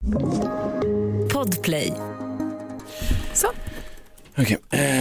Podplay. Så. Okej.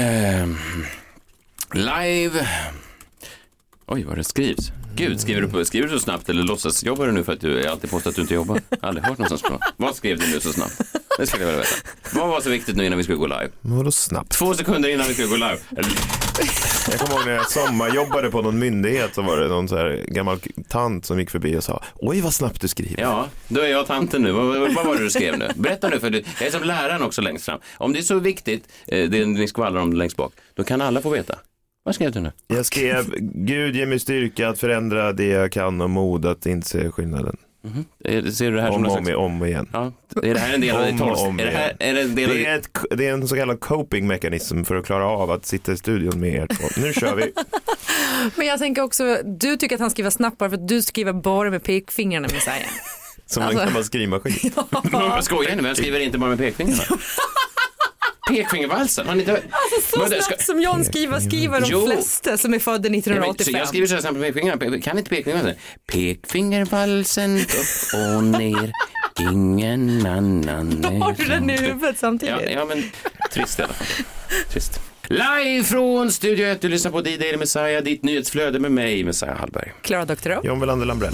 Live. Oj, vad det skrivs. Gud, skriver du så snabbt eller låtsas jobbar du nu för att du alltid påstår att du inte jobbar? Aldrig hört någonstans bra. Vad skrev du nu så snabbt? Det skulle jag vilja veta. Vad var så viktigt nu innan vi skulle gå live? Men vadå snabbt? 2 sekunder innan vi skulle gå live. Jag kommer ihåg när jag sommarjobbade på någon myndighet, så var det någon så här gammal tant som gick förbi och sa: oj, vad snabbt du skriver. Ja, då är jag tanten nu. Vad var det du skrev nu? Berätta nu, för jag är som läraren också längst fram. Om det är så viktigt, det ni skvallrar om längst bak, då kan alla få veta. Vad skrev du nu? Jag skrev: Gud ger mig styrka att förändra det jag kan och mod att inte se skillnaden. Ser du det här om och igen. Ja, är det här en del av det 12? Det är en så kallad coping-mekanism för att klara av att sitta i studion med er två. Nu kör vi. Men jag tänker också, du tycker att han skriver snabbare för att du skriver bara med pekfingrarna, Messiah. Som en gammal skrivmaskin. Jag skojar nu, men jag skriver inte bara med pekfingrarna. Pekfingervalsen. Så snabbt som John skriver de flesta som är födda 1985. Så jag skriver så här med pekfingrarna. Kan inte pekfingervalsen? Pekfingervalsen upp och ner. Ingen annan. Har du den i huvudet samtidigt? Ja, men trist i alla fall. Trist. Live från Studio 1, du lyssnar på D-Daily Messiah, ditt nyhetsflöde med mig, Messiah Hallberg. Klara Doktorov. John Welander Lambrell.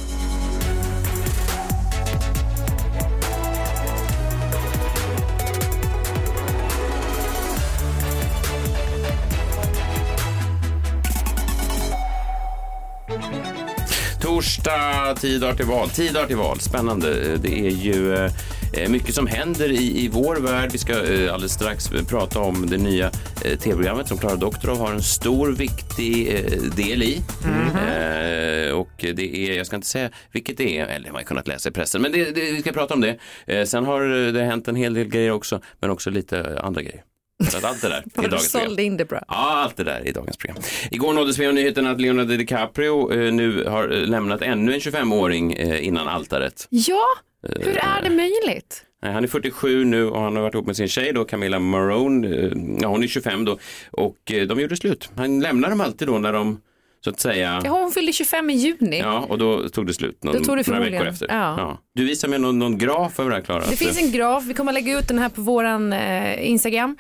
Torsdag, 10 dagar till val. Spännande. Det är ju mycket som händer i vår värld. Vi ska alldeles strax prata om det nya tv-programmet som Klara Doktorov har en stor, viktig del i. Och det är, jag ska inte säga vilket det är, eller man har kunnat läsa i pressen, men vi ska prata om det. Sen har det hänt en hel del grejer också, men också lite andra grejer. Så allt det där i dagens program. In det bra. Ja, allt det där i dagens program. Igår nåddes vi av nyheten att Leonardo DiCaprio nu har lämnat ännu en 25-åring innan altaret. Ja, hur är det möjligt? Han är 47 nu och han har varit ihop med sin tjej då, Camilla Morrone. Ja, hon är 25 då. Och de gjorde slut. Han lämnar dem alltid då när de, så att säga... Ja, hon fyllde 25 i juni. Ja, och då tog det slut några veckor efter. Ja. Du visar mig någon graf över det här, Klara. Det finns en graf, vi kommer lägga ut den här på våran Instagram,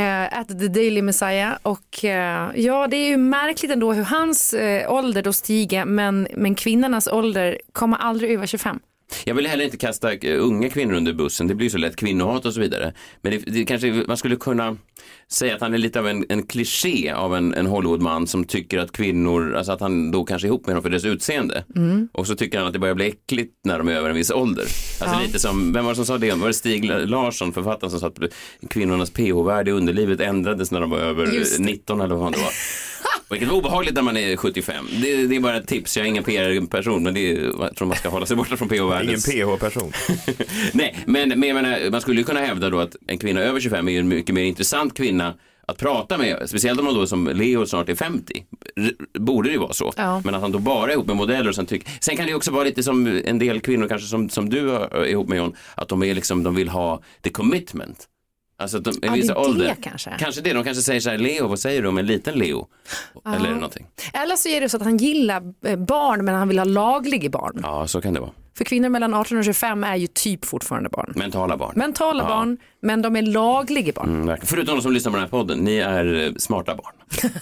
@TheDailyMessiah. Och ja, det är ju märkligt ändå hur hans ålder då stiger, men kvinnornas ålder kommer aldrig över 25. Jag vill heller inte kasta unga kvinnor under bussen. Det blir så lätt kvinnohat och så vidare. Men det kanske man skulle kunna säga att han är lite av en kliché av en Hollywoodman som tycker att kvinnor, alltså att han då kanske är ihop med dem för deras utseende. Och så tycker han att det börjar bli äckligt när de är över en viss ålder. Alltså lite som, vem var det som sa det? Var det Stig Larsson, författaren, som sa att kvinnornas pH-värde i underlivet ändrades när de var över 19 eller vad det var. Vilket obehagligt när man är 75. Det är bara ett tips. Jag är ingen PR-person, men jag tror man ska hålla sig borta från pH-värdet. Ingen PH-person. Nej, men man skulle ju kunna hävda då att en kvinna över 25 är en mycket mer intressant kvinna att prata med, speciellt om man då som Leo snart är 50. Borde det ju vara så. Ja. Men att han då bara är ihop med modeller och sen kan det ju också vara lite som en del kvinnor kanske som du är ihop med, John, att de är liksom, de vill ha the commitment. Alltså att de, vissa ålder, kanske det, de kanske säger så här: Leo, vad säger du om en liten Leo? Eller någonting. Eller så är det så att han gillar barn, men han vill ha lagliga barn. Ja, så kan det vara. För kvinnor mellan 18 och 25 är ju typ fortfarande barn. Mentala barn, men de är lagliga barn. Förutom de som lyssnar på den här podden, ni är smarta barn.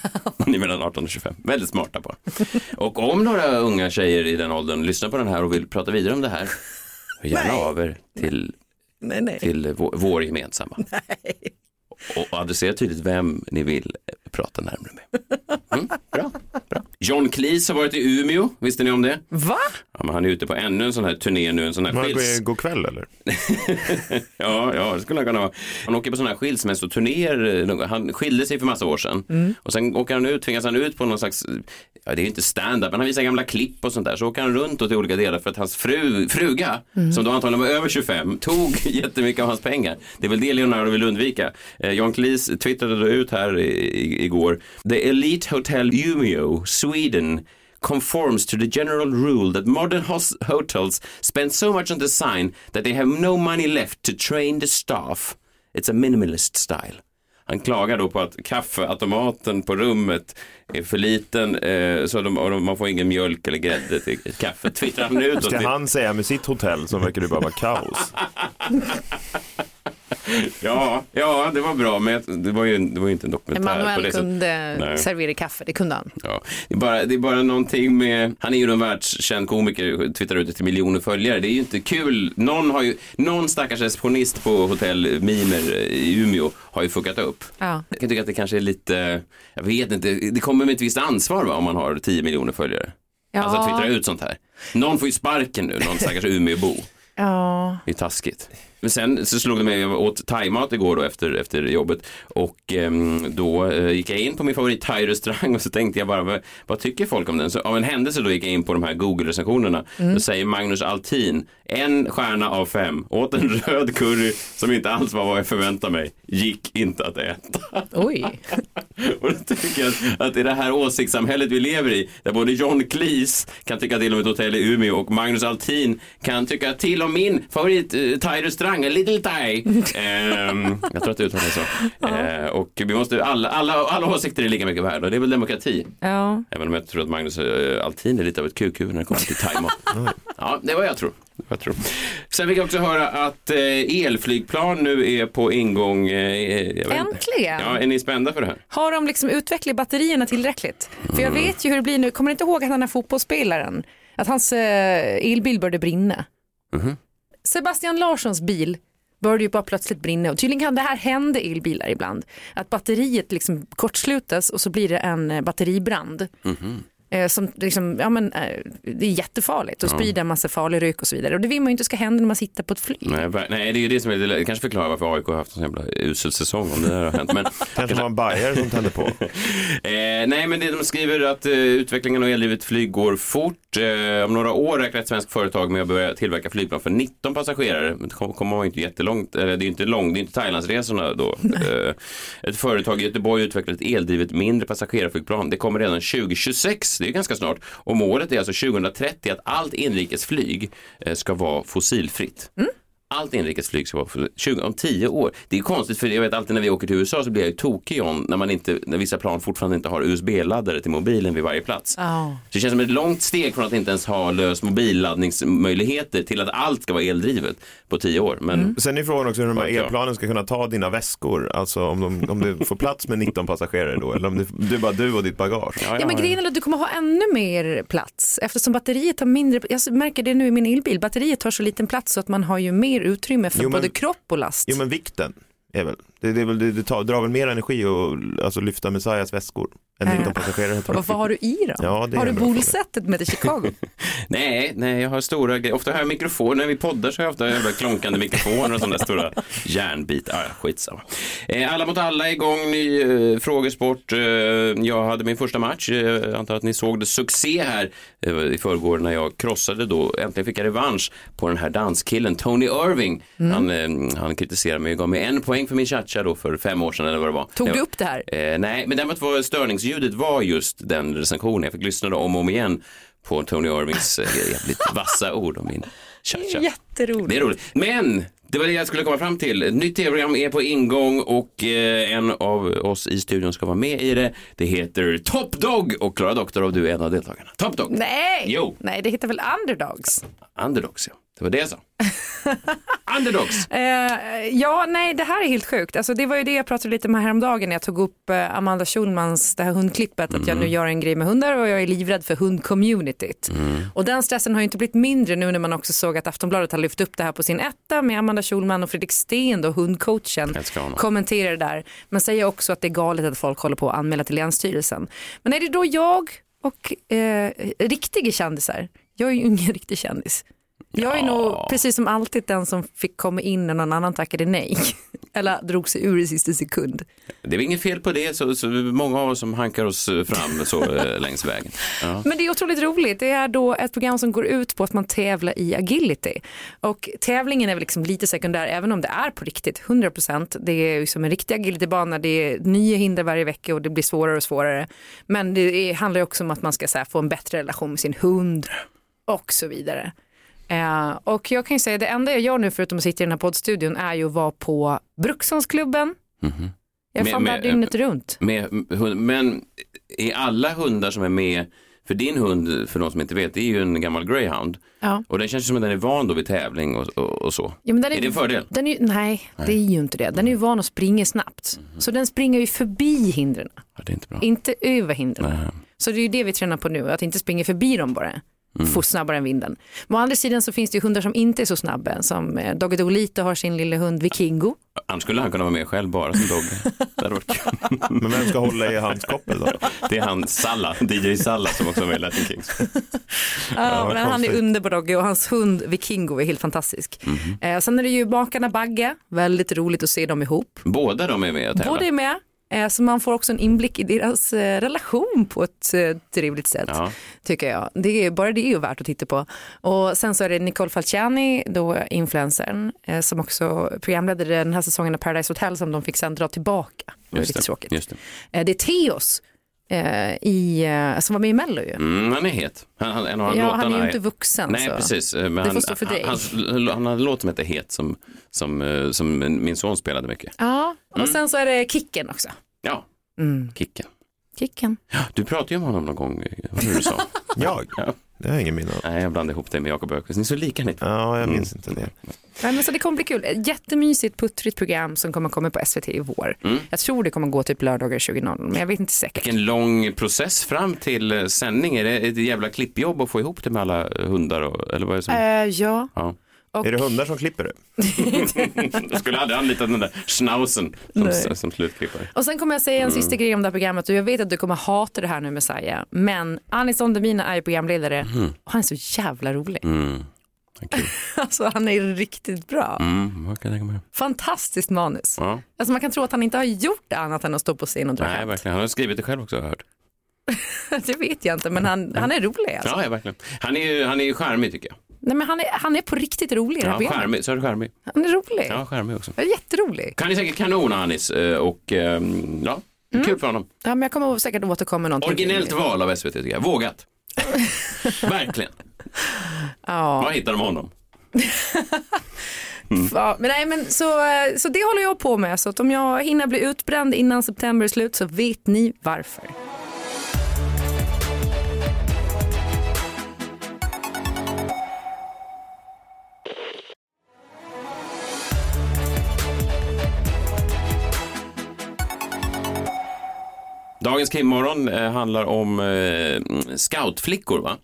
Ni är mellan 18 och 25, väldigt smarta barn. Och om några unga tjejer i den åldern lyssnar på den här och vill prata vidare om det här, gärna av er till vår gemensamma. Nej. Och adressera tydligt vem ni vill prata närmare med. Bra. John Cleese har varit i Umeå, visste ni om det? Va? Ja, men han är ute på ännu en sån här turné nu, en sån här God kväll eller? ja, det skulle han kunna vara. Han åker på såna här skilsmässoturnéer. Han skilde sig för massa år sedan. Och sen åker han ut, tvingas han ut på någon slags, ja, det är ju inte stand-up, men han visar gamla klipp och sånt där. Så åker han runt till olika delar för att hans fruga, som då antagligen var över 25, tog jättemycket av hans pengar. Det är väl det Leonardo vill undvika. John Cleese twittrade då ut här igår: The Elite Hotel Umeå, Sweden, conforms to the general rule that modern hotels spend so much on design that they have no money left to train the staff. It's a minimalist style. Han klagar då på att kaffeautomaten på rummet är för liten så man får ingen mjölk eller grädde till kaffe. Twittrar han ut. Ska han säga med sitt hotell som verkar det bara vara kaos? Ja, det var bra, men det var ju inte en dokumentär. Emanuel kunde servera kaffe, det kunde han. Ja, det är bara någonting med, han är ju en världskänd komiker, twittrar ut till miljoner följare. Det är ju inte kul. Någon stackars receptionist på hotell Mimer i Umeå har ju fuckat upp. Ja. Jag kan tycka att det kanske är lite, jag vet inte, det kommer med ett visst ansvar om man har 10 miljoner följare. Ja. Alltså att twittra ut sånt här. Någon får ju sparken nu, någon stackars Umeåbo. Ja. Det är taskigt. Men sen så slog det mig, jag åt thaimat igår då efter jobbet och då gick jag in på min favorit thai-restaurang och så tänkte jag bara, vad tycker folk om den? Så av en händelse då gick jag in på de här Google-recensionerna. Då säger Magnus Altin, 1 stjärna av 5, åt en röd curry som inte alls var vad jag förväntade mig, gick inte att äta. Oj. Och då tycker jag att i det här åsiktssamhället vi lever i, där både John Cleese kan tycka till om ett hotell i Umeå och Magnus Altin kan tycka till om min favorit thai-restaurang, A Little Thai. Jag tror att det uttalas så. Och vi måste, alla åsikter är lika mycket värda, och det är väl demokrati. Ja. Även om jag tror att Magnus Altin är lite av ett QQ när det kommer till thai-mat. Ja, det var jag tror. Sen fick jag också höra att elflygplan nu är på ingång. Äntligen! Ja, är ni spända för det här? Har de liksom utvecklat batterierna tillräckligt? För jag vet ju hur det blir nu. Kommer inte ihåg att han är fotbollsspelaren? Att hans elbil började brinna. Sebastian Larssons bil började ju bara plötsligt brinna. Och tydligen kan det här hända i elbilar ibland. Att batteriet liksom kortslutas och så blir det en batteribrand. Som liksom, det är jättefarligt och sprider en massa farlig rök och så vidare. Och det vill man ju inte ska hända när man sitter på ett flyg. Nej, det är ju det som är det. Kanske förklara varför AIK har haft en jävla usel säsong om det här har hänt. Men kanske var en Bayer som tände på. Nej, men det de skriver att utvecklingen av eldrivet flyg går fort. Om några år räknar ett svenskt företag med att börja tillverka flygplan för 19 passagerare. Men det kommer man inte jättelångt, eller det är inte långt, det är inte Thailandsresorna då. Ett företag i Göteborg utvecklar ett eldrivet mindre passagerarflygplan. Det kommer redan 2026, det är ganska snart. Och målet är alltså 2030 att allt inrikesflyg ska vara fossilfritt. Allt inrikesflyg ska vara om 10 år. Det är konstigt, för jag vet alltid när vi åker till USA så blir jag ju tokig när vissa plan fortfarande inte har USB-laddare till mobilen vid varje plats. Så det känns som ett långt steg från att inte ens ha löst mobilladdningsmöjligheter till att allt ska vara eldrivet på 10 år. Men sen är frågan också hur de här elplanen ska kunna ta dina väskor. Alltså om du får plats med 19 passagerare då, eller om det är bara du och ditt bagage. Ja, men grejen är att du kommer ha ännu mer plats eftersom batteriet tar mindre. Jag märker det nu i min elbil. Batteriet tar så liten plats så att man har ju mer utrymme för både kropp och last. Jo, men vikten är väl det drar väl mer energi att alltså lyfta Messiahs väskor än 19 passagerare. Varför har du i då? Ja, har du bolsättet med till Chicago? nej, jag har stora grejer. Ofta har jag mikrofoner, när vi poddar så har jag ofta jävla klonkande mikrofoner och sådana stora järnbitar. Skitsamma. Alla mot alla är igång, ny frågesport. Jag hade min första match. Jag antar att ni såg det succé här i förrgår när jag krossade då. Äntligen fick jag revansch på den här danskillen Tony Irving. Han kritiserade mig och gav mig 1 poäng för min cha-cha då för 5 år sedan eller vad det var. Tog du upp det här? Nej, men däremot var störningsljudet var just den recensionen. Jag fick lyssna då om och om igen på Tony Irvings jävligt vassa ord om min cha-cha. Jätteroligt. Det är roligt. Men det var det jag skulle komma fram till. Ett nytt tv-program är på ingång och en av oss i studion ska vara med i det. Det heter Top Dog och Klara Doktorov, du är en av deltagarna. Top Dog. Nej, Jo. Nej, det heter väl Underdogs? Underdogs, ja. Det var det jag sa. Underdogs. Ja, nej, det här är helt sjukt. Alltså, det var ju det jag pratade lite med häromdagen när jag tog upp Amanda Schulmans det här hundklippet. Att jag nu gör en grej med hundar och jag är livrädd för hundcommunityt. Och den stressen har ju inte blivit mindre nu när man också såg att Aftonbladet har lyft upp det här på sin etta med Amanda Schulman och Fredrik Sten och hundcoachen kommenterar det där. Men säger också att det är galet att folk håller på att anmäla till Länsstyrelsen. Men är det då jag och riktiga kändisar? Jag är ju ingen riktig kändis. Jag är nog precis som alltid den som fick komma in när någon annan tackade nej. Eller drog sig ur i sista sekund. Det är inget fel på det, så många av oss som hankar oss fram så längs vägen. Ja. Men det är otroligt roligt. Det är då ett program som går ut på att man tävlar i agility. Och tävlingen är väl liksom lite sekundär även om det är på riktigt, 100%. Det är liksom en riktig agilitybana, det är nya hinder varje vecka och det blir svårare och svårare. Men det handlar också om att man ska så här, få en bättre relation med sin hund och så vidare. Och jag kan ju säga det enda jag gör nu förutom att sitta i den här poddstudion är ju att vara på Brukshundsklubben Jag är fan där dygnet runt. Men är alla hundar som är med, för din hund, för de som inte vet, det är ju en gammal greyhound. Ja. Och den känns som att den är van då vid tävling och så. Ja, men är det en fördel? Nej, det är ju inte det. Den är ju van att springa snabbt. Så den springer ju förbi hindren. Ja, det är inte bra. Inte över hindren. Nej. Så det är ju det vi tränar på nu, att inte springa förbi dem bara. Få snabbare än vinden. Men å andra sidan så finns det ju hundar som inte är så snabba. Som Dogge Dolito har sin lilla hund Vikingo. Annars skulle han kunna vara med själv bara som Dogge. Men vem ska hålla i hans koppel då? Det är han Salla, DJ Salla som också är med i Latin Kings. Ja, men han är underbar Dogge och hans hund Vikingo är helt fantastisk. Sen är det ju bakarna Bagge. Väldigt roligt att se dem ihop. Båda de är med att tävla. Båda är med. Så man får också en inblick i deras relation på ett trevligt sätt, tycker jag. Det är ju värt att titta på. Och sen så är det Nicole Falciani, då influencern, som också programledde den här säsongen av Paradise Hotel som de fick sen dra tillbaka. Det var lite tråkigt. Just det. Det är Theos som var med i Mello ju. Han är het. Han är ju inte vuxen. Nej, så. Precis. Men det får stå för dig. Han hade en låt som heter Het som min son spelade mycket. Ja, och sen så är det Kicken också. Ja, Kicken. Ja, du pratade ju om honom någon gång, vad du sa. Jag? Ja. Det har jag ingen minne av. Nej, jag blandade ihop det med Jakob Öqvist. Ni är så lika ni. Ja, jag minns inte det. Nej, men så det kommer bli kul. Ett jättemysigt, puttrigt program som kommer komma på SVT i vår. Jag tror det kommer gå typ lördagar 20.00, men jag vet inte säkert. Vilken lång process fram till sändning. Är det ett jävla klippjobb att få ihop det med alla hundar? Eller vad är det som... Ja. Och... Är det hundar som klipper det? Jag skulle aldrig anlita den där schnauzen som slutklippare. Och sen kommer jag säga en sista grej om det här programmet och jag vet att du kommer hata det här nu, Messiah. Men Anis Don Demina är ju programledare och han är så jävla rolig. Okay. Alltså han är riktigt bra. Vad kan jag tänka mig? Fantastiskt manus. Ja. Alltså man kan tro att han inte har gjort det annat än att stå på scen och dra Nej, verkligen. Han har skrivit det själv också, har jag hört. Det vet jag inte, men han är rolig alltså. Ja, verkligen. Han är ju charmig tycker jag. Nej, men han är på riktigt rolig i det här programmet. Charmig. Så är det charmig. Han är rolig. Ja, charmig också. Han är jätterolig. Kan ni säkert kanon, Anis. Och kul för honom. Ja, men jag kommer säkert återkomma med någonting. Originellt val av SVT tycker jag. Vågat. Verkligen. Ja. Var hittar de honom? Ja, men så det håller jag på med. Så att om jag hinner bli utbränd innan september är slut så vet ni varför. Dagens Krimmorgon handlar om scoutflickor, va?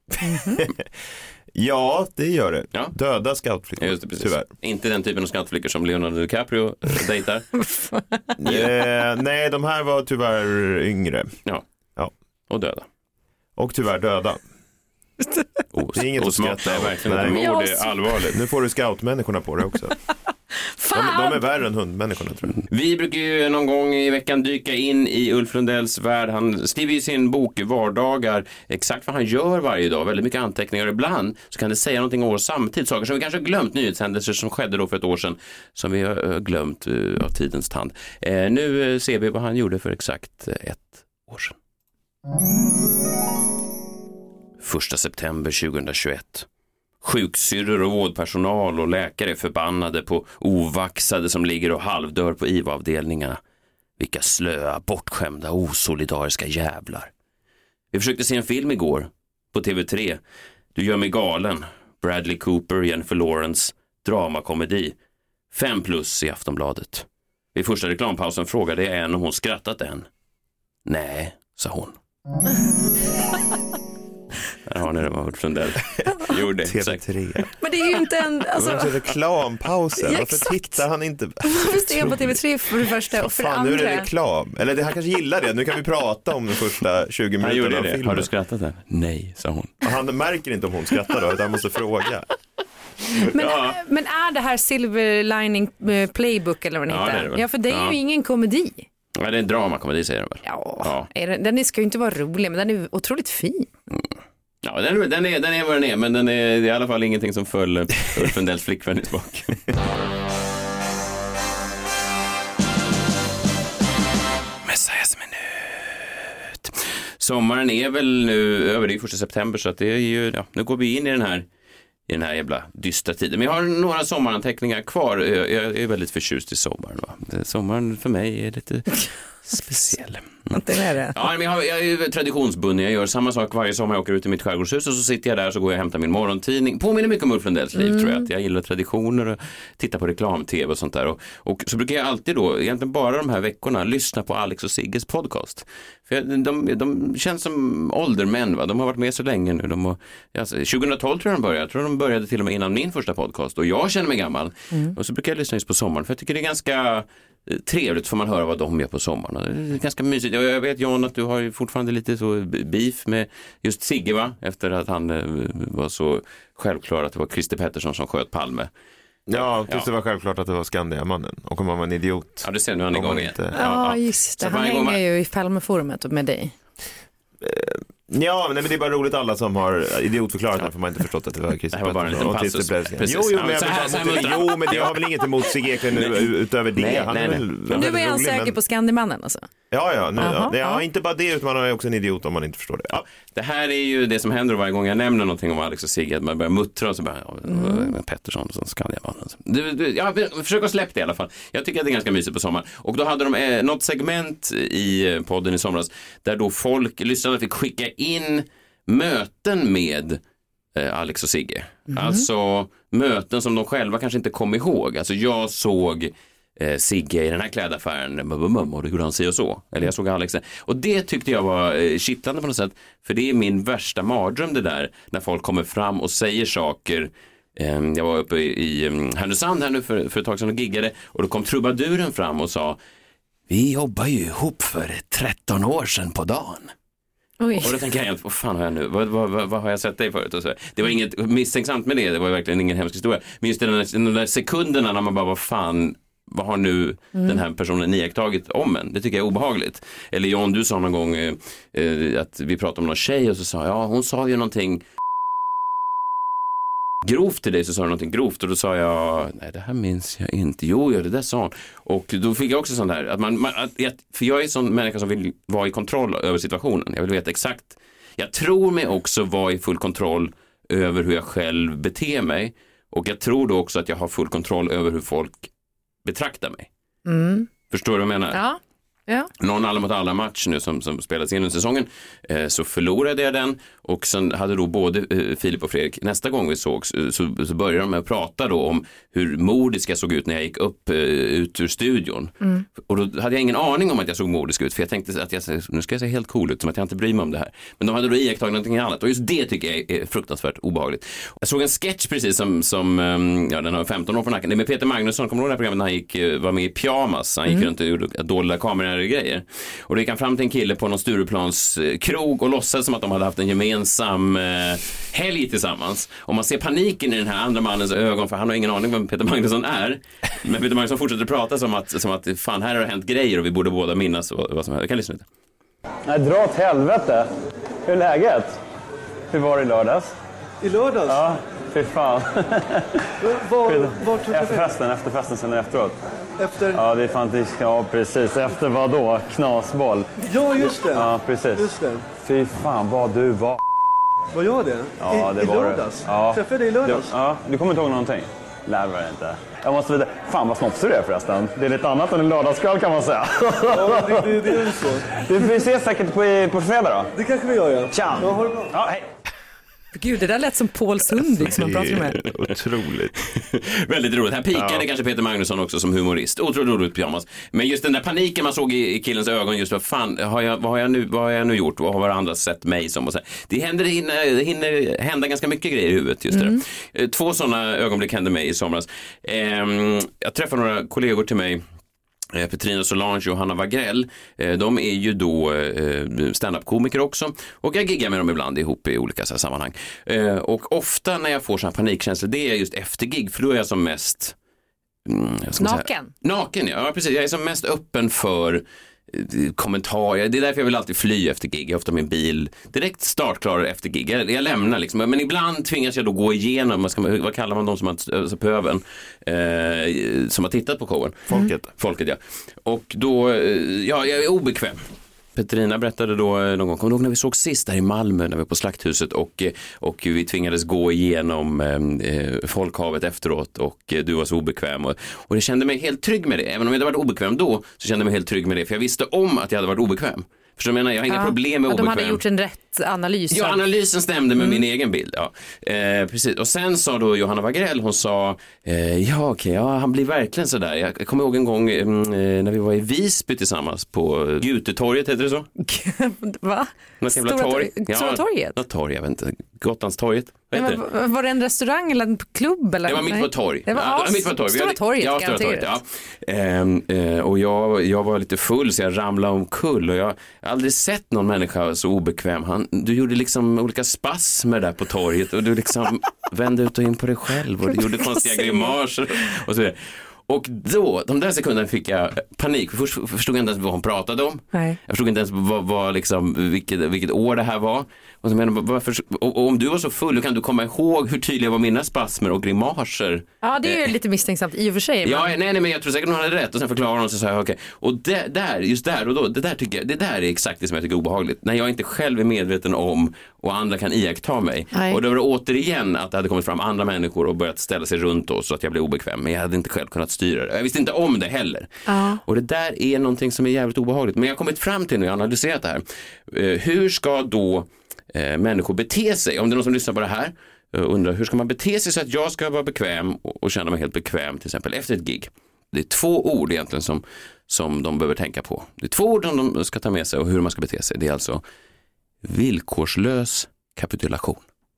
Ja, det gör det. Ja. Döda scoutflickor, Just det, precis. tyvärr. Inte den typen av scoutflickor som Leonardo DiCaprio dejtar. Nej, de här var tyvärr yngre. Ja. Och döda. Och tyvärr döda. Det är inget att skratta är verkligen Nej. mord är allvarligt. Nu får du scoutmänniskorna på det också. De är värre än hundmänniskorna, tror jag. Vi brukar ju någon gång i veckan dyka in i Ulf Lundells värld. Han skriver i sin bok Vardagar exakt vad han gör varje dag. Väldigt mycket anteckningar. Ibland så kan det säga någonting om vår samtid. Saker som vi kanske har glömt. Nyhetshändelser som skedde då för ett år sedan. Som vi har glömt av tidens tand. Nu ser vi vad han gjorde för exakt ett år sedan. 1 september 2021. Sjuksyrror och vårdpersonal och läkare är förbannade på ovaxade som ligger och halvdör på IVA-avdelningarna. Vilka slöa, bortskämda, osolidariska jävlar. Vi försökte se en film igår på TV3. Du gör mig galen. Bradley Cooper, Jennifer Lawrence, dramakomedi. 5+ i Aftonbladet. Vid första reklampausen frågade jag en om hon skrattat än. Nej, sa hon. Där har ni det, vad Ulf Lundell gjorde. TV3. Men det är ju inte en... Alltså... reklampausen. Ja, varför tittar han inte? Varför står jag på TV3 för det första och för det fan, andra? Nu är det reklam. Eller det, han kanske gillar det. Nu kan vi prata om de första 20 minuterna av filmen. Har du skrattat än? Nej, sa hon. Och han märker inte om hon skrattar då, utan han måste fråga. Men är det här Silver Lining Playbook eller vad den heter? Det är det. För det är ju ingen komedi. Ja, det är en dramakomedi, säger de väl? Ja. Den ska ju inte vara rolig, men den är otroligt fin. Ja, den är vad den är, men det är i alla fall ingenting som föll Ulf Lundells flickvän i smak. Messiahs Sommaren är väl nu över, det är 1 september, så att det är ju, nu går vi in i den här i den här jävla dystra tiden. Men jag har några sommaranteckningar kvar. Jag är väldigt förtjust i sommaren. Sommaren för mig är lite speciell. Det är det. Ja, men jag är ju traditionsbunden. Jag gör samma sak varje sommar. Jag åker ut i mitt skärgårdshus och så sitter jag där och så går jag och hämtar min morgontidning. Påminner mycket om Ulf Lundells liv, tror jag. Att jag gillar traditioner och tittar på reklam-tv och sånt där. Och så brukar jag alltid då, egentligen bara de här veckorna, lyssna på Alex och Sigges podcast. För de känns som åldermän, va? De har varit med så länge nu. 2012 tror jag de började. Jag tror de började till och med innan min första podcast. Och jag känner mig gammal. Och så brukar jag lyssna just på sommaren. För jag tycker det är ganska trevligt får man höra vad de gör på sommaren. Det är ganska mysigt. Jag vet, John, att du har ju fortfarande lite så beef med just Sigge, va? Efter att han var så självklar att det var Christer Pettersson som sköt Palme. Ja, tills det var självklart att det var Skandiamannen. Och om man var en idiot. Ja, det ser nu han igång igen. Ja, just det. Han hänger ju i Palmeforumet med dig. Ja, men det är bara roligt, alla som har idiotförklarat därför man inte förstått att det var Christer. Det här var bara en liten passus. Jo, men jag har väl inget emot Sigge Eklund utöver det. Nu är han säker på Skandimannen alltså. Ja, inte bara det, utan man är också en idiot om man inte förstår det. Ja, det här är ju det som händer varje gång jag nämner någonting om Alex och Sigge, att man börjar muttra och så bara Pettersson som Skandiamannen. Ja, försök att släppa det i alla fall. Jag tycker att det är ganska mysigt på sommaren. Och då hade de något segment i podden i somras där då lyssnarna fick skicka in möten med Alex och Sigge. Alltså möten som de själva kanske inte kom ihåg. Alltså jag såg Sigge i den här klädaffären och då gjorde han sig och så. Eller jag såg Alex. Och det tyckte jag var kittlande på något sätt. För det är min värsta mardröm det där. När folk kommer fram och säger saker. Jag var uppe i Härnösand här nu för ett tag sedan och giggade. Och då kom trubaduren fram och sa: vi jobbar ju ihop för 13 år sedan på dagen. Oj. Och då tänker jag, vad fan har jag nu? Vad har jag sett dig förut? Och så. Det var inget misstänksamt med det. Det var verkligen ingen hemsk historia. Men just de där sekunderna när man bara, vad har nu den här personen iakttagit om en? Det tycker jag är obehagligt. Eller John, du sa någon gång att vi pratade om någon tjej och så sa hon sa ju någonting grovt till dig, så sa du någonting grovt och då sa jag, nej det här minns jag inte. Jo, det där sa hon. Och då fick jag också sån där, för jag är en sån människa som vill vara i kontroll över situationen. Jag vill veta exakt. Jag tror mig också vara i full kontroll över hur jag själv beter mig. Och jag tror då också att jag har full kontroll över hur folk betraktar mig. Förstår du vad jag menar? Ja. Någon alla mot alla match nu som spelades in under säsongen, så förlorade jag den och sen hade då både Filip och Fredrik, nästa gång vi sågs så började de med att prata då om hur mordisk jag såg ut när jag gick upp ut ur studion. Och då hade jag ingen aning om att jag såg mordisk ut, för jag tänkte att nu ska jag se helt cool ut, som att jag inte bryr mig om det här. Men de hade då iakttagit någonting annat och just det tycker jag är fruktansvärt obehagligt. Jag såg en sketch precis som den har 15 år på nacken. Det är med Peter Magnusson, kommer du ihåg det här programmet när han var med i pyjamas? Han gick runt och gjorde dåliga kameror grejer. Och då gick han fram till en kille på någon Stureplans krog och låtsades som att de hade haft en gemensam helg tillsammans. Och man ser paniken i den här andra mannens ögon, för han har ingen aning om vem Peter Magnusson är. Men Peter Magnusson fortsätter prata som att fan, här har det hänt grejer och vi borde båda minnas vad som händer. Jag kan lyssna lite. Nej, dra åt helvete. Hur är läget? Hur var det i lördags? I lördags? Ja, fy fan. Var tog Efter festen sen efteråt. Efter? Ja, det är fan inte... Ja, precis. Efter vad då? Knasboll. Ja, just det. Ja, precis. Just det. Fy fan, vad du var. Var jag det? Ja, det I var lördags? Ja. Träffade dig i lördags? Ja, du kommer inte ihåg någonting. Lärvar inte. Jag måste veta. Fan vad snopsig du är förresten. Det är lite annat än en lördagskväll kan man säga. Ja, det är ju så. Vi ses säkert på fredag då. Det kanske vi gör, ja. Tja! Ja, ha det bra. Ja, hej. Gud, det där lät som Paul Sundvik som man pratar med. Otroligt. Väldigt roligt. Här pikade kanske Peter Magnusson också som humorist. Otroligt roligt pyjamas. Men just den där paniken man såg i killens ögon, just vad fan, vad har jag nu gjort? Vad har andra sett mig som? Och så. Det hinner hända ganska mycket grejer i huvudet just det. 2 sådana ögonblick hände mig i somras. Jag träffade några kollegor till mig, Petrina Solange och Hanna Wagrell. De är ju då stand-up-komiker också. Och jag giggar med dem ibland ihop i olika så här sammanhang. Och ofta när jag får sån här panikkänslor, det är just efter gig. För då är jag som mest... Naken, ja precis. Jag är som mest öppen för kommentarer. Det är därför jag vill alltid fly efter gig. Jag har ofta min bil direkt startklar efter gig. Jag lämnar liksom. Men ibland tvingas jag då gå igenom, vad kallar man dem som har pöven som har tittat på showen? Folket, ja. Och då, jag är obekväm. Petrina berättade då någon gång, kommer du ihåg när vi såg sist där i Malmö när vi var på Slakthuset och vi tvingades gå igenom folkhavet efteråt och du var så obekväm och jag kände mig helt trygg med det. Även om jag hade varit obekväm då så kände jag mig helt trygg med det för jag visste om att jag hade varit obekväm. För jag menar, jag har inga problem med obekväm. De hade gjort en rätt analys. Ja, analysen stämde med min egen bild. Ja. Precis. Och sen sa då Johanna Wagrell, hon sa han blir verkligen sådär. Jag kommer ihåg en gång när vi var i Visby tillsammans på Gutetorget, heter det så? Va? Stora torg. Stora torget? Något torg, jag vet inte. Gotlandstorget. Var det en restaurang eller en klubb? Eller? Det var mitt på torg. Det var mitt på torg. Stora torget. Ja, Stora torget, ja. Och jag var lite full så jag ramlade omkull och jag har aldrig sett någon människa så obekväm. Du gjorde liksom olika spasmer där på torget och du liksom vände ut och in på dig själv och du gjorde konstiga grimaser och så vidare. Och då, de där sekunderna fick jag panik. Först förstod jag inte ens vad hon pratade om. Nej. Jag förstod inte ens vad liksom, vilket år det här var. Och så menar, och om du var så full, då kan du komma ihåg hur tydliga var mina spasmer och grimaser. Ja, det är ju lite misstänksamt i och för sig. Ja, nej, men jag tror säkert hon hade rätt. Och sen förklarar hon så här, okej. Och just där och då, det där är exakt det som jag tycker är obehagligt. När jag inte själv är medveten om och andra kan iaktta mig. Nej. Och då var det återigen att det hade kommit fram andra människor och börjat ställa sig runt oss så att jag blev obekväm. Men jag hade inte själv kunnat styra det. Jag visste inte om det heller. Och det där är någonting som är jävligt obehagligt. Men jag har kommit fram till när jag har analyserat det här. Hur ska då människor bete sig? Om det är någon som lyssnar på det här undrar hur ska man bete sig så att jag ska vara bekväm och känna mig helt bekväm till exempel efter ett gig. Det är 2 ord egentligen som de behöver tänka på. Det är 2 ord som de ska ta med sig och hur man ska bete sig. Det är alltså villkorslös kapitulation.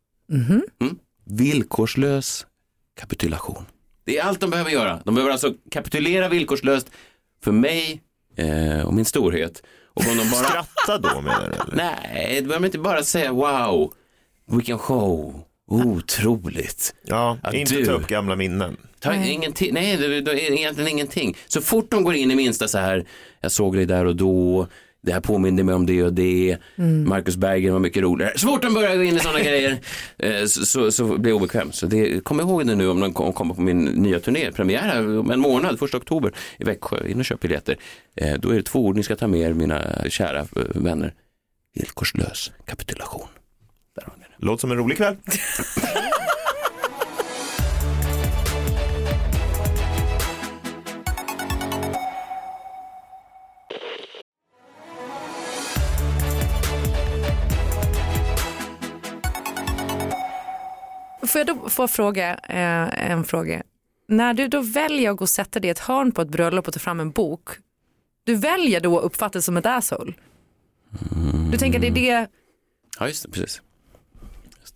Villkorslös kapitulation. Det är allt de behöver göra. De behöver alltså kapitulera villkorslöst för mig och min storhet. Och om de bara... Skratta då menar du? Eller? Nej, de behöver inte bara säga wow, vilken show, otroligt. Ja, inte ta upp gamla minnen. Ingenting, nej, det är egentligen ingenting. Så fort de går in i minsta så här, jag såg dig där och då, det här påminner mig om det och det, Marcus Berggren var mycket roligare. Så fort de börjar gå in i sådana grejer så blir jag obekväm. Så kom ihåg det nu om de kommer på min nya turné, premiär om en månad, 1 oktober i Växjö, in och köp biljetter. Då är det 2 ord ni ska ta med er, mina kära vänner. Villkorslös kapitulation. Där har ni det. Låt som en rolig kväll. Får jag då få fråga en fråga? När du då väljer att gå och sätta dig i ett hörn på ett bröllop och ta fram en bok, du väljer då att uppfattas som ett asshole? Du tänker att det är det... Ja, just det, precis. Just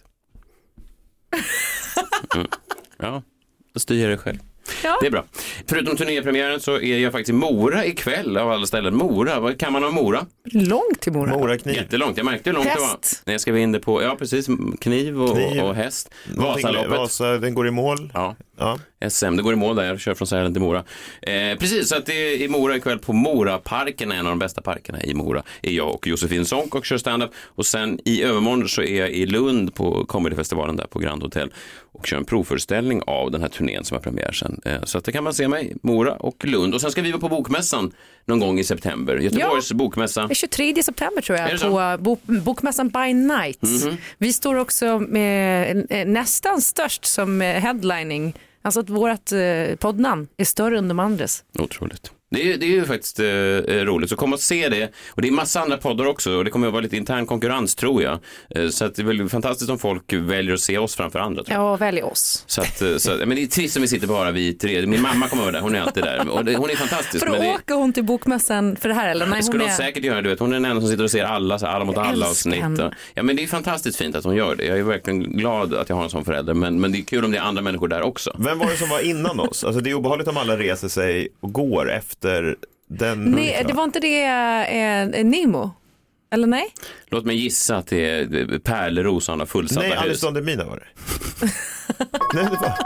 det. Ja, då styr jag det själv. Ja. Det är bra. Förutom turnépremiären så är jag faktiskt i Mora ikväll av alla ställen. Mora, vad kan man ha Mora? Långt till Mora. Morakniv. Jättelångt, jag märkte hur långt häst. det var. När jag skrev in det på, ja precis, kniv och häst. Vasaloppet. Vasa, den går i mål. Ja. SM, det går i mål där, jag kör från Sälen till Mora. Precis, så att det är i Mora ikväll på Moraparken, en av de bästa parkerna i Mora. Är jag och Josefin Sonck och kör stand-up. Och sen i övermorgon så är jag i Lund på Comedyfestivalen där på Grand Hotel och kör en provföreställning av den här turnén som har premiär sen. Så att det kan man se mig, Mora och Lund. Och sen ska vi vara på Bokmässan någon gång i september. Göteborgs bokmässa. 23 september tror jag på Bokmässan by Night. Vi står också med nästan störst som headlining. Alltså att vårt poddnamn är större än de andres. Otroligt. Det är ju faktiskt roligt. Så kom och se det. Och det är massa andra poddar också. Och det kommer att vara lite intern konkurrens tror jag. Så att det är väl fantastiskt om folk väljer att se oss framför andra. Tror jag. Ja, välj oss. Så men det är trist som vi sitter bara vi 3. Min mamma kommer vara där. Hon är alltid där. Och hon är fantastisk. För då åker hon till Bokmässan för det här? Eller? Nej, det skulle hon säkert göra. Du vet. Hon är den enda som sitter och ser alla mot alla avsnitt. Ja, men det är fantastiskt fint att hon gör det. Jag är verkligen glad att jag har en sån förälder. Men det är kul om det är andra människor där också. Vem var det som var innan oss? Alltså det är obehagligt om alla reser sig och går efter den. Nej, det var inte det Nemo? Eller nej? Låt mig gissa att det är Pärleros han har fullsatta hus. Nej, Alice Don Demina var det. Nej, det var...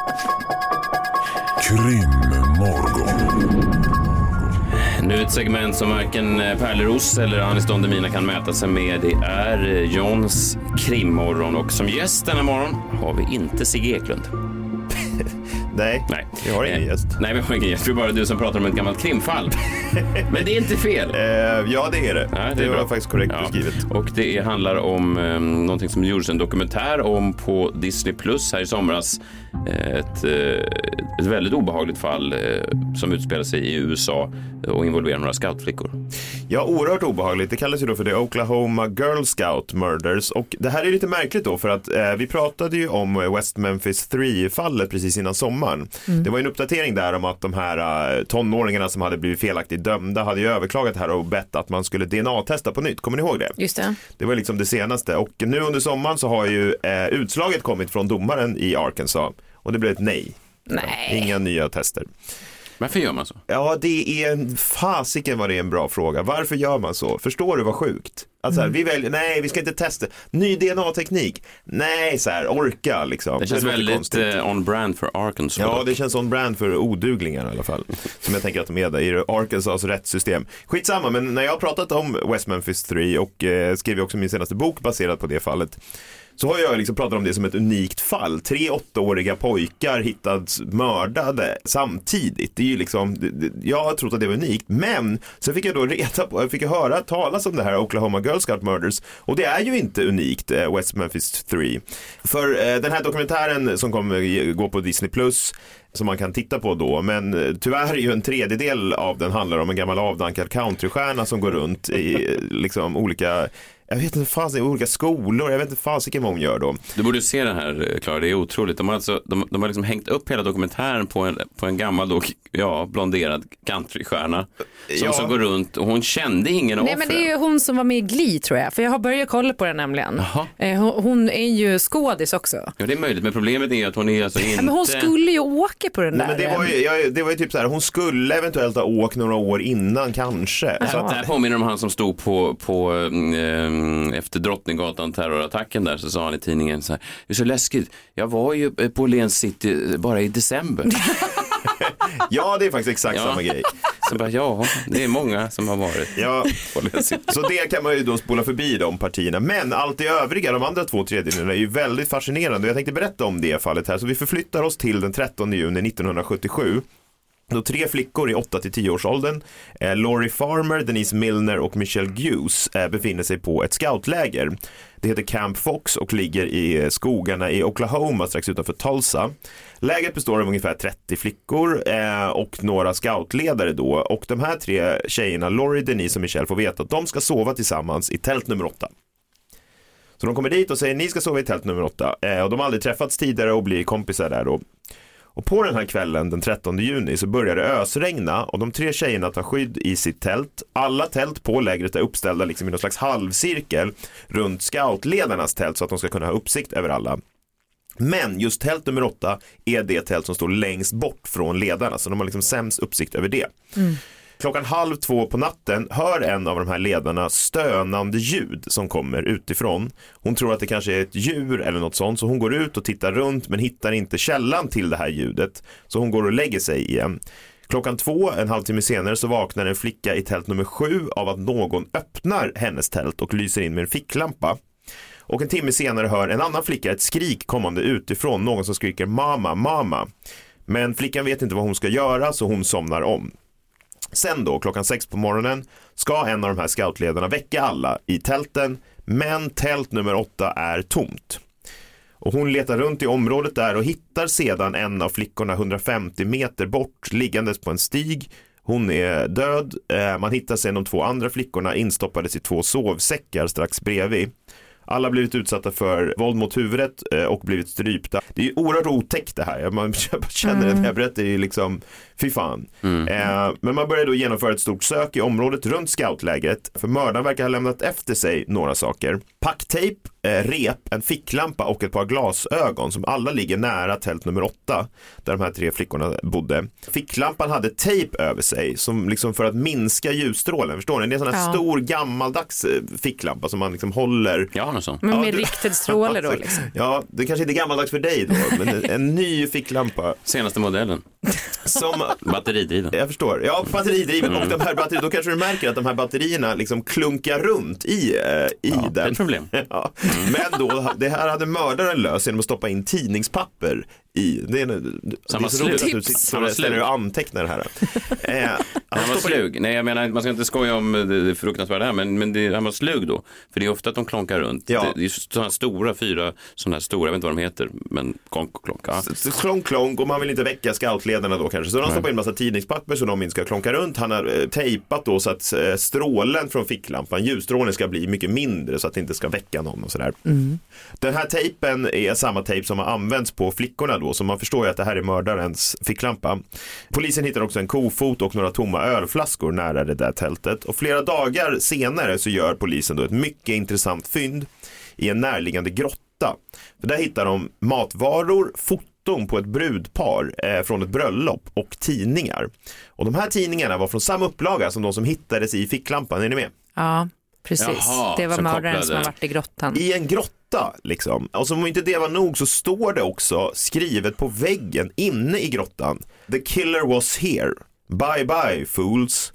Krimmorgon. Nu ett segment som varken Pärleros eller Alice Don Demina kan mäta sig med. Det är Johns krimmorgon och som gäst denna morgon har vi inte Sigge Eklund. Nej, vi har ingen gäst. Nej, vi har ingen gäst. Det är bara du som pratar om ett gammalt krimfall. Men det är inte fel. Ja, det är det. Ja, det var faktiskt korrekt beskrivet. Och det handlar om någonting som gjordes en dokumentär om på Disney Plus här i somras. Ett väldigt obehagligt fall som utspelar sig i USA och involverar några scoutflickor. Ja, oerhört obehagligt. Det kallas ju då för The Oklahoma Girl Scout Murders. Och det här är lite märkligt då för att vi pratade ju om West Memphis 3-fallet precis innan sommaren. Det var en uppdatering där om att de här tonåringarna som hade blivit felaktigt dömda hade ju överklagat det här och bett att man skulle DNA-testa på nytt. Kommer ni ihåg det? Just det. Det var liksom det senaste. Och nu under sommaren så har ju utslaget kommit från domaren i Arkansas. Och det blev ett nej. Nej. Inga nya tester. Varför gör man så? Ja, det är fasiken vad det är en bra fråga. Varför gör man så? Förstår du vad sjukt? Att så här, vi väljer, nej vi ska inte testa. Ny DNA-teknik. Nej, så här, orka liksom. Det känns väldigt on-brand för Arkansas. Ja, det känns on-brand för oduglingar i alla fall. Som jag tänker att de är där i Arkansas rättssystem. Skitsamma, men när jag har pratat om West Memphis 3 och skrev också min senaste bok baserat på det fallet, så har jag liksom pratat om det som ett unikt fall. 3 8-åriga pojkar hittats mördade samtidigt. Det är ju liksom, jag har trott att det var unikt. Men så fick jag då fick jag höra talas om det här Oklahoma Girl Scout Murders. Och det är ju inte unikt, West Memphis 3. För den här dokumentären som kommer gå på Disney Plus, som man kan titta på då, men tyvärr är ju en tredjedel av den handlar om en gammal avdankad countrystjärna som går runt i liksom olika, jag vet inte fan, olika skolor, jag vet inte fan vilken många gör då. Du borde se den här, Klara, det är otroligt. De har liksom hängt upp hela dokumentären på en gammal blonderad countrystjärna som går runt och hon kände ingen offer. Nej, men det är hon som var med i Glee, tror jag, för jag har börjat kolla på den nämligen. Hon är ju skådis också. Ja, det är möjligt, men problemet är att hon är alltså inte... Men hon skulle ju åka på den där. Men det var ju typ så här, hon skulle eventuellt ha åkt några år innan kanske. Så att det här påminner om han som stod på efter Drottninggatan terrorattacken där, så sa han i tidningen så här: det är så läskigt, jag var ju på Åhléns City bara i december. Ja, det är faktiskt exakt samma grej. Så bara, det är många som har varit på Åhléns City. Så det kan man ju då spola förbi de partierna. Men allt det övriga, de andra 2/3 är ju väldigt fascinerande. Och jag tänkte berätta om det fallet här. Så vi förflyttar oss till den 13 juni 1977. Då 3 flickor i 8-10 års åldern, Laurie Farmer, Denise Milner och Michelle Hughes, befinner sig på ett scoutläger. Det heter Camp Fox och ligger i skogarna i Oklahoma strax utanför Tulsa. Lägret består av ungefär 30 flickor och några scoutledare då. Och de här 3 tjejerna, Laurie, Denise och Michelle, får veta att de ska sova tillsammans i tält nummer 8. Så de kommer dit och säger, ni ska sova i tält nummer 8. Och de har aldrig träffats tidigare och blir kompisar där då. Och på den här kvällen den 13 juni så börjar det ösregna och de 3 tjejerna tar skydd i sitt tält. Alla tält på lägret är uppställda liksom i någon slags halvcirkel runt scoutledarnas tält så att de ska kunna ha uppsikt över alla. Men just tält nummer 8 är det tält som står längst bort från ledarna, så de har liksom sämst uppsikt över det. 1:30 på natten hör en av de här ledarna stönande ljud som kommer utifrån. Hon tror att det kanske är ett djur eller något sånt, så hon går ut och tittar runt men hittar inte källan till det här ljudet. Så hon går och lägger sig igen. 2:00, en halvtimme senare, så vaknar en flicka i tält nummer 7 av att någon öppnar hennes tält och lyser in med en ficklampa. Och en timme senare hör en annan flicka ett skrik kommande utifrån, någon som skriker mamma, mamma. Men flickan vet inte vad hon ska göra, så hon somnar om. Sen då, 6:00 på morgonen, ska en av de här scoutledarna väcka alla i tälten, men tält nummer 8 är tomt. Och hon letar runt i området där och hittar sedan en av flickorna 150 meter bort liggandes på en stig. Hon är död. Man hittar sen de 2 andra flickorna instoppades i 2 sovsäckar strax bredvid. Alla har blivit utsatta för våld mot huvudet och blivit strypta. Det är ju oerhört otäckt det här. Man känner det när jag berättar, det är liksom, fy fan. Men man börjar då genomföra ett stort sök i området runt scoutlägret. För mördaren verkar ha lämnat efter sig några saker. Packtejp, rep, en ficklampa och ett par glasögon som alla ligger nära tält nummer 8 där de här 3 flickorna bodde. Ficklampan hade tejp över sig som liksom för att minska ljusstrålen, förstår ni? Det är en sån här stor gammaldags ficklampa som man liksom håller. Men med riktad stråle då liksom. Ja, det kanske inte är gammaldags för dig då, men en ny ficklampa. Senaste modellen. Som batteridriven. Jag förstår. Ja, batteridriven. Och de här batterierna, då kanske du märker att de här batterierna liksom klunkar runt i den. Det är ett problem. Ja. Men då, det här hade mördaren löst genom att stoppa in tidningspapper i. Det är Samma så roligt slug. att du ställer och antecknar det här. Han var slug. Nej, jag menar, man ska inte skoja om det fruktansvärda här, men han var slug då. För det är ofta att de klonkar runt. Ja. Det är sådana stora, 4 sådana här stora, jag vet inte vad de heter, men klonka. Klonk, och man vill inte väcka scoutledarna då kanske. Så de stoppar in en massa tidningspapper så de inte ska klonka runt. Han har tejpat då så att strålen från ficklampan, ljusstrålen, ska bli mycket mindre så att det inte ska väcka någon och sådär. Den här tejpen är samma tejp som har använts på flickorna då, så man förstår ju att det här är mördarens ficklampa. Polisen hittar också en kofot och några tomma ölflaskor nära det där tältet, och flera dagar senare så gör polisen då ett mycket intressant fynd i en närliggande grotta. För där hittar de matvaror, foton på ett brudpar från ett bröllop och tidningar. Och de här tidningarna var från samma upplaga som de som hittades i ficklampan, är ni med? Ja, precis. Jaha, det var som mördaren kopplade. som har varit i grottan. I en grotta liksom. Och som om inte det var nog så står det också skrivet på väggen inne i grottan: The killer was here. Bye bye fools.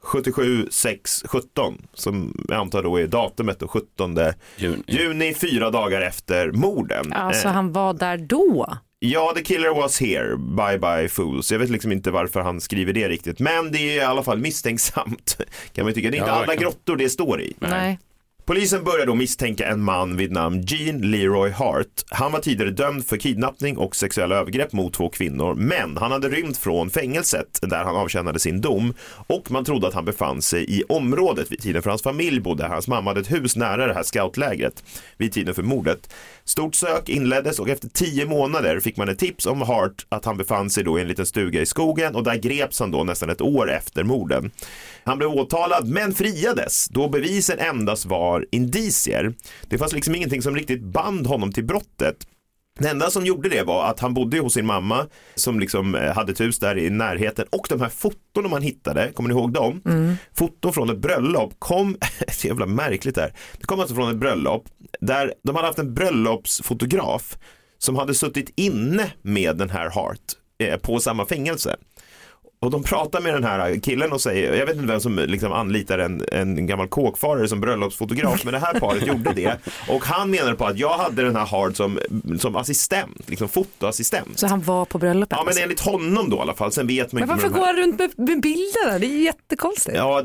77-6-17, som jag antar då är datumet då, 17 juni, 4 dagar efter morden. Alltså han var där då. Ja, the killer was here. Bye bye fools. Jag vet liksom inte varför han skriver det riktigt, men det är i alla fall misstänksamt, kan man tycka. Det är inte alla grottor det står i. Nej. Polisen börjar då misstänka en man vid namn Gene Leroy Hart. Han var tidigare dömd för kidnappning och sexuella övergrepp mot 2 kvinnor, men han hade rymt från fängelset där han avtjänade sin dom, och man trodde att han befann sig i området vid tiden, för hans familj bodde. Hans mamma hade ett hus nära det här scoutlägret vid tiden för mordet. Stort sök inleddes, och efter 10 månader fick man ett tips om Hart att han befann sig då i en liten stuga i skogen, och där greps han då nästan ett år efter morden. Han blev åtalad men friades då bevisen endast var indicier. Det fanns liksom ingenting som riktigt band honom till brottet. Det enda som gjorde det var att han bodde hos sin mamma som liksom hade ett hus där i närheten, och de här foton man hittade, kommer ni ihåg dem? Foton från ett bröllop kom, det är jävla märkligt där. Det kom alltså från ett bröllop där de hade haft en bröllopsfotograf som hade suttit inne med den här Hart på samma fängelse. Och de pratar med den här killen och säger, jag vet inte vem som liksom anlitar en gammal kåkfarare som bröllopsfotograf, men det här paret gjorde det. Och han menade på att jag hade den här Hart som assistent, liksom fotoassistent. Så han var på bröllopet? Ja, men enligt honom då i alla fall. Sen vet man men inte. varför går han runt med bilderna? Det är jättekonstigt. Ja,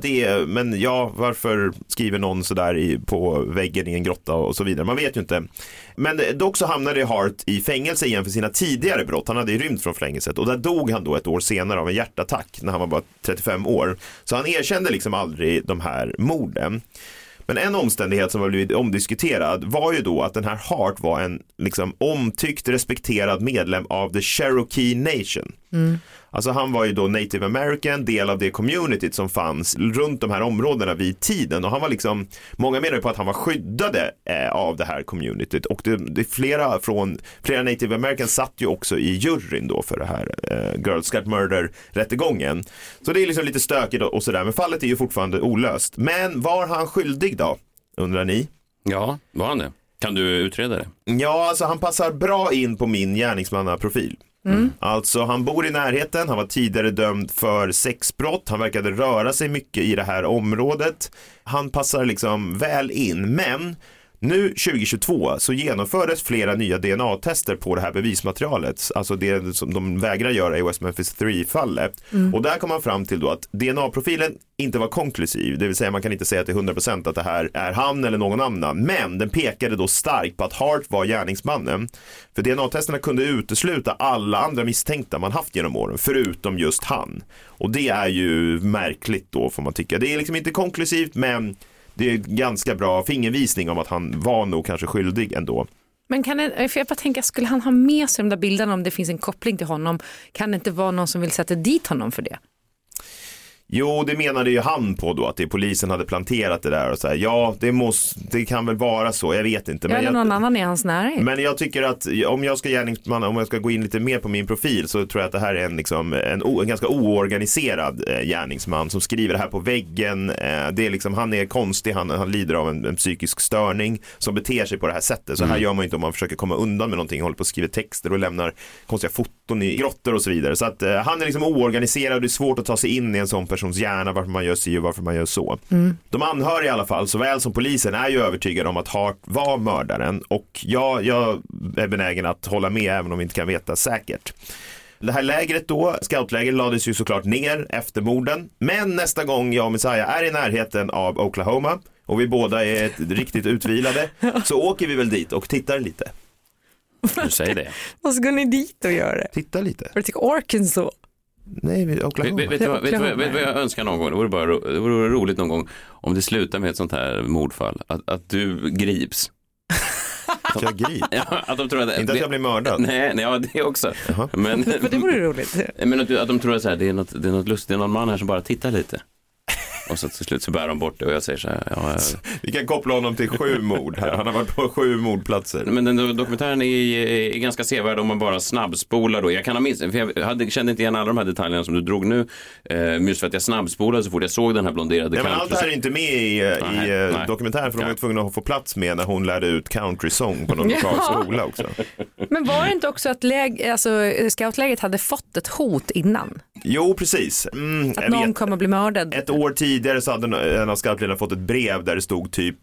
varför skriver någon sådär på väggen i en grotta och så vidare? Man vet ju inte. Men dock så hamnade Hart i fängelse igen för sina tidigare brott. Han hade ju rymt från fängelset, och där dog han då ett år senare av en hjärtattack när han var bara 35 år. Så han erkände liksom aldrig de här morden. Men en omständighet som har blivit omdiskuterad var ju då att den här Hart var en liksom omtyckt, respekterad medlem av the Cherokee Nation. Alltså han var ju då Native American, del av det communityt som fanns runt de här områdena vid tiden, och han var liksom, många menar på att han var skyddade av det här communityt, och det flera Native Americans satt ju också i juryn då för det här Girl Scout Murder-rättegången. Så det är liksom lite stökigt och sådär, men fallet är ju fortfarande olöst. Men var han skyldig då, undrar ni? Ja, var han det? Kan du utreda det? Ja, alltså han passar bra in på min gärningsmannaprofil. Alltså han bor i närheten, han var tidigare dömd för sexbrott, han verkade röra sig mycket i det här området. Han passar liksom väl in, men nu 2022 så genomfördes flera nya DNA-tester på det här bevismaterialet, alltså det som de vägrar göra i West Memphis 3-fallet. Och där kom man fram till då att DNA-profilen inte var konklusiv, det vill säga man kan inte säga till 100% att det här är han eller någon annan, men den pekade då starkt på att Hart var gärningsmannen. För DNA-testerna kunde utesluta alla andra misstänkta man haft genom åren, förutom just han. Och det är ju märkligt då, får man tycka. Det är liksom inte konklusivt, men det är ganska bra fingervisning om att han var nog kanske skyldig ändå. Men för jag bara tänka, skulle han ha med sig de där bilderna om det finns en koppling till honom? Kan det inte vara någon som vill sätta dit honom för det? Jo, det menade ju han på då, att det polisen hade planterat det där och så här, ja, det kan väl vara så, jag vet inte. Men eller någon annan i hans närhet. Men jag tycker att om jag ska gå in lite mer på min profil, så tror jag att det här är en ganska oorganiserad gärningsman som skriver det här på väggen. Det är liksom, han är konstig, han lider av en psykisk störning som beter sig på det här sättet. Så här gör man inte om man försöker komma undan med någonting, håller på att skriva texter och lämnar konstiga foton i grottor och så vidare. Så att han är liksom oorganiserad, det är svårt att ta sig in i en sån person. persons hjärna, varför man gör si och varför man gör så. De anhöriga i alla fall, såväl som polisen, är ju övertygade om att Hart var mördaren, och jag är benägen att hålla med även om vi inte kan veta säkert. Det här lägret då, scoutläger, lades ju såklart ner efter morden, men nästa gång jag och Messiah är i närheten av Oklahoma och vi båda är riktigt utvilade, så åker vi väl dit och tittar lite. Du säger det. Vad ska ni dit och göra? Titta lite. Var det till Arkansas? Nej, Oklahoma. Vet du vad jag önskar någon gång? Det vore roligt någon gång om det slutar med ett sånt här mordfall. Att du grips. Att jag grips? Ja, att de tror att, inte att jag blir mördad. Nej, ja, det också. Men, För det vore roligt. Men att de tror att så här, det är något lustigt, det är någon man här som bara tittar lite. Och så till slut så bär de bort det och jag säger så här. Vi kan koppla honom till 7 mord här. Han har varit på 7 mordplatser. Men den dokumentären är ganska sevärd om man bara snabbspolar då. Jag kan ha missat, för jag kände inte igen alla de här detaljerna som du drog nu. Just för att jag snabbspolade så fort jag såg den här blonderade men allt det här är inte med i dokumentären, för de var tvungna att få plats med när hon lärde ut country song på någon lokal skola också. Men var det inte också att scoutläget hade fått ett hot innan? Jo, precis. Att någon kommer att bli mördad. Ett år tidigare så hade en av scoutledarna fått ett brev där det stod typ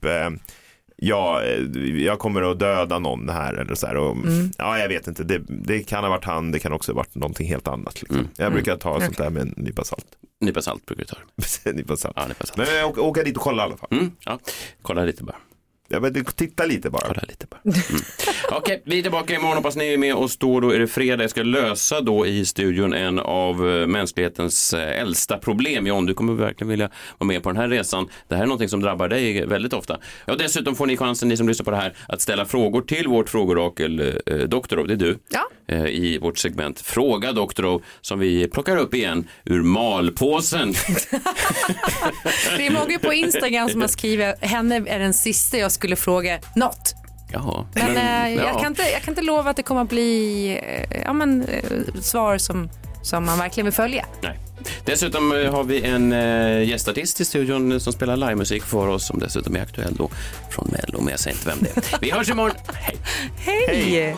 jag kommer att döda någon här eller så här, och ja, jag vet inte, det kan ha varit han, det kan också ha varit någonting helt annat liksom. Jag brukar ta sånt där med en nypa salt. Nypa salt brukar du ta. Nypa salt. Ja, nypa salt. Men jag åker dit och kolla i alla fall. Ja, kolla lite bara. Ja, men titta lite bara. Okej, vi är tillbaka imorgon, hoppas ni är med och står. Då är det fredag. Jag ska lösa då i studion en av mänsklighetens äldsta problem. John, du kommer verkligen vilja vara med på den här resan. Det här är någonting som drabbar dig väldigt ofta. Ja, dessutom får ni chansen, ni som lyssnar på det här, att ställa frågor till vårt frågorakel Doktorov, det är du. Ja. I vårt segment Fråga Doktorov, som vi plockar upp igen ur malpåsen. Det är många på Instagram som har skrivit, henne är den sista jag skulle fråga något. Jaha. Men jag kan inte lova att det kommer att bli svar som man verkligen vill följa. Nej. Dessutom har vi en gästartist i studion som spelar livemusik för oss, som dessutom är aktuell då från Mello, men jag säger inte vem det är. Vi hörs imorgon. Hej. Hej.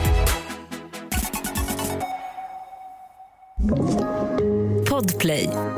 Podplay.